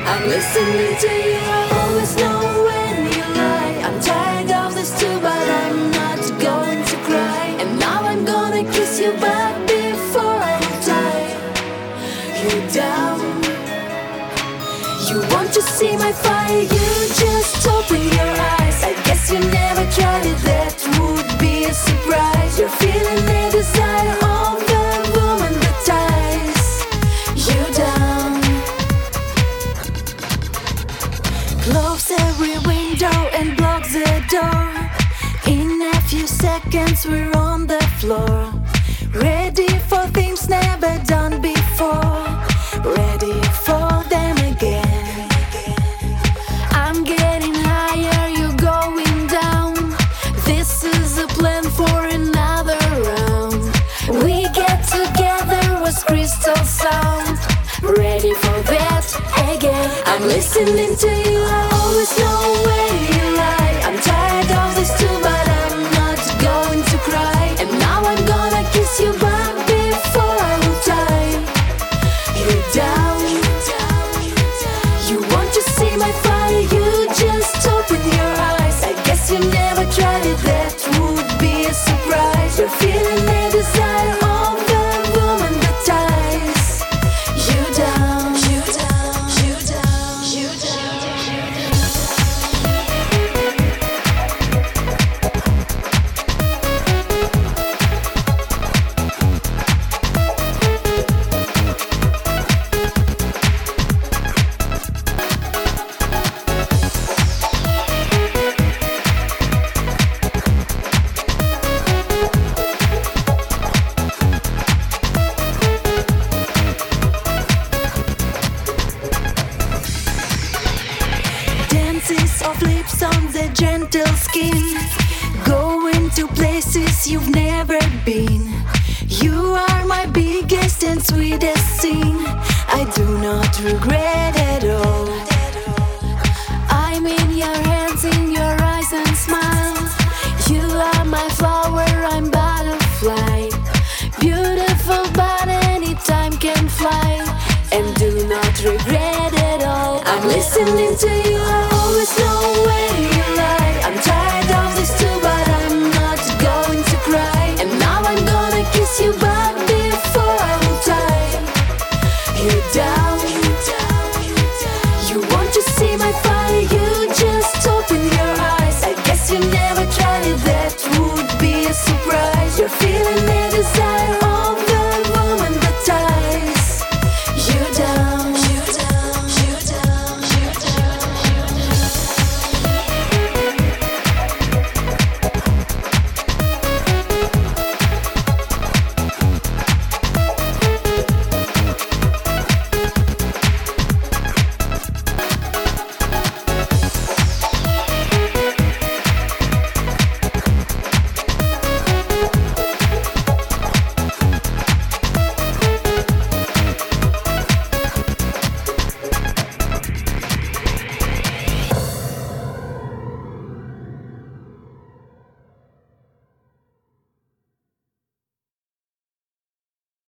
I'm listening to you, I always know when you lie. I'm tired of this too, but I'm not going to cry. And now I'm gonna kiss you back before I tie you down. You want to see my fire, you just open your eyes. I guess you never tried it, that would be a surprise. You're feeling the desire of the woman that ties you down. Close every window and block the door. In a few seconds we're on the floor, ready for things never done before, ready for them again. I'm getting higher, you're going down. This is a plan for another round. We get together was crystal sound, ready for that again. I'm listening to you, I always know where you lie. I'm tired of this too, but I'm not going to cry. And now I'm gonna kiss you back before I will tie you down. You want to see my fire, you just open your eyes. I guess you never tried it, that would be a surprise. You're feeling the desire of the woman that ties you down. You down, you down, you down. Dances of lips on the gentle skin, going to places you've never been. You are my biggest and sweetest sin. I do not regret at all. I'm in your hands, in your eyes and smile. You are my flower, I'm butterfly. Beautiful but anytime can fly, and do not regret at all. I'm listening to you, I always know where you